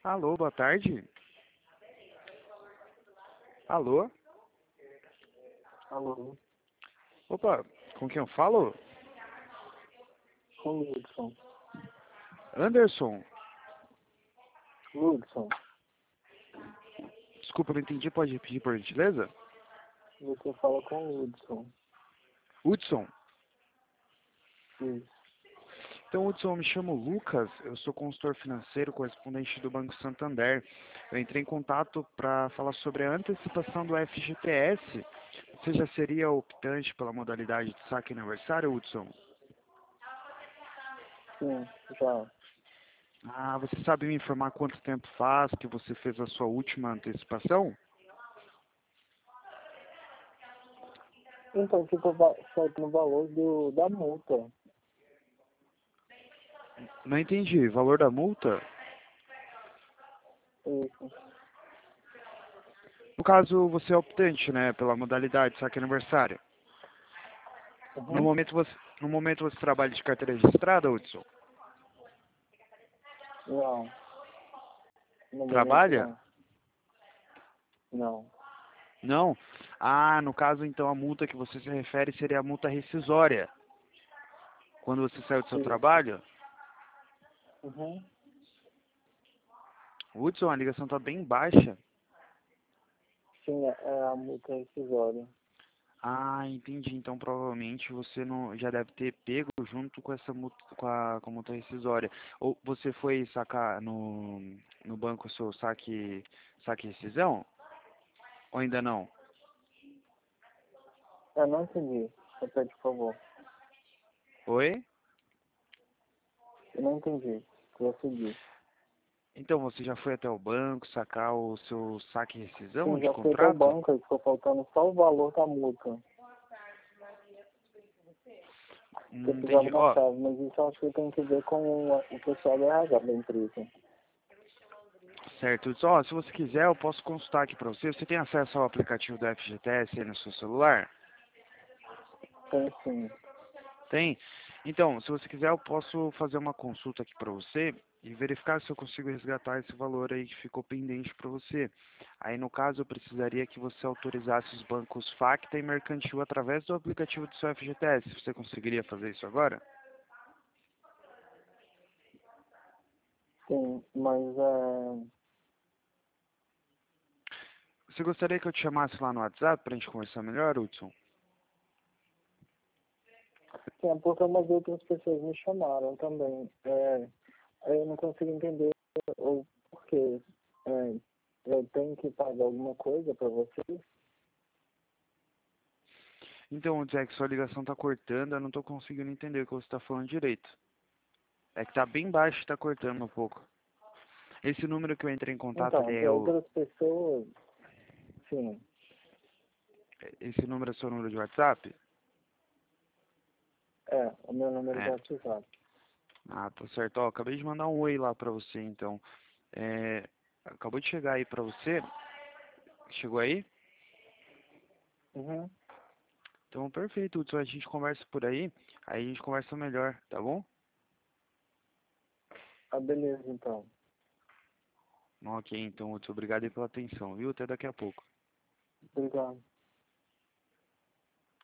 Alô, boa tarde. Alô? Alô, Opa, com quem eu falo? com o Ludson. Anderson. Ludson, Desculpa, não entendi, pode repetir por gentileza? você fala com o Ludson. Hudson. Isso. Então, Hudson, eu me chamo Lucas, eu sou consultor financeiro, correspondente do Banco Santander. Eu entrei em contato para falar sobre a antecipação do FGTS. Você já seria optante pela modalidade de saque aniversário, Hudson? Sim, já. Ah, você sabe me informar quanto tempo faz que você fez a sua última antecipação? Então, tipo, falta no valor da multa. Não entendi. Valor da multa? Isso. No caso, você é optante, né, pela modalidade saque aniversário. No Uhum. momento você, no momento você trabalha de carteira registrada, Hudson? Não, no momento Trabalha? não. Não. Não? Ah, no caso, então, a multa que você se refere seria a multa rescisória. Quando você saiu do seu Isso. trabalho? Uhum. Hudson, a ligação está bem baixa. Sim, é a multa rescisória. Ah, entendi. Então, provavelmente, você não já deve ter pego junto com essa multa, com a multa rescisória. Ou você foi sacar no banco o seu saque rescisão? Ou ainda não? Eu não entendi. Repete, por favor. Oi? Eu não entendi o que você disse. Então, você já foi até o banco sacar o seu saque rescisão Sim, de já fui até o contrato? banco e ficou faltando só o valor da multa. Que eu precisava Entendi. da Ó, chave, mas isso eu acho que tem que ver com o pessoal da RH da empresa. certo. Ó, se você quiser, eu posso consultar aqui para você. Você tem acesso ao aplicativo do FGTS aí no seu celular? Tem sim. Tem? Então, se você quiser, eu posso fazer uma consulta aqui para você e verificar se eu consigo resgatar esse valor aí que ficou pendente para você. Aí, no caso, eu precisaria que você autorizasse os bancos Facta e Mercantil através do aplicativo do seu FGTS. Você conseguiria fazer isso agora? Sim, mas Você gostaria que eu te chamasse lá no WhatsApp para a gente conversar melhor, Hudson? sim, é porque umas outras pessoas me chamaram também. Eu não consigo entender o porquê. Eu tenho que pagar alguma coisa para vocês? Então, Hudson, é que sua ligação está cortando, eu não estou conseguindo entender o que você está falando direito. É que está bem baixo e está cortando um pouco. Esse número que eu entrei em contato, Então, ele tem é o... outras pessoas, sim, Esse número é seu número de WhatsApp? o meu número do É. WhatsApp. Ah, tá certo. Ó, acabei de mandar um oi lá pra você, então. Acabou de chegar aí pra você. Chegou aí? Uhum. Então, perfeito, Hudson. A gente conversa por aí. Aí a gente conversa melhor, tá bom? Ah, beleza, então. Ok, então, Hudson. Obrigado aí pela atenção, viu? Até daqui a pouco. Obrigado.